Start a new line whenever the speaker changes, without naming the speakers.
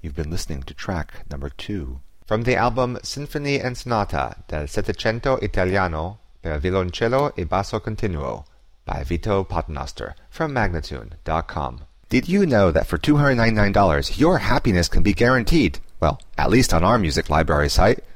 You've been listening to track number 2 from the album Sinfonie and Sonata del Settecento Italiano per violoncello e basso continuo by Vito Paternoster from Magnatune.com. Did you know that for $299 your happiness can be guaranteed? Well, at least on our music library site.